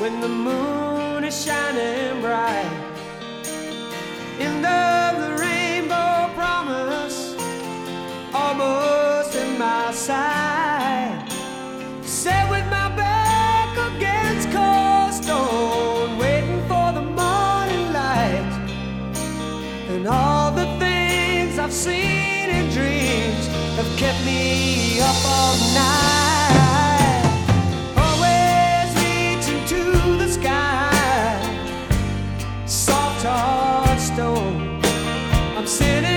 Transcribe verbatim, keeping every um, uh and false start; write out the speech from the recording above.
when the moon is shining bright. End of the rainbow promise, almost in my sight. Sat with my back against cold stone, waiting for the morning light. And all the things I've seen in dreams have kept me up all night. Always reaching to the sky, soft hard stone. I'm sitting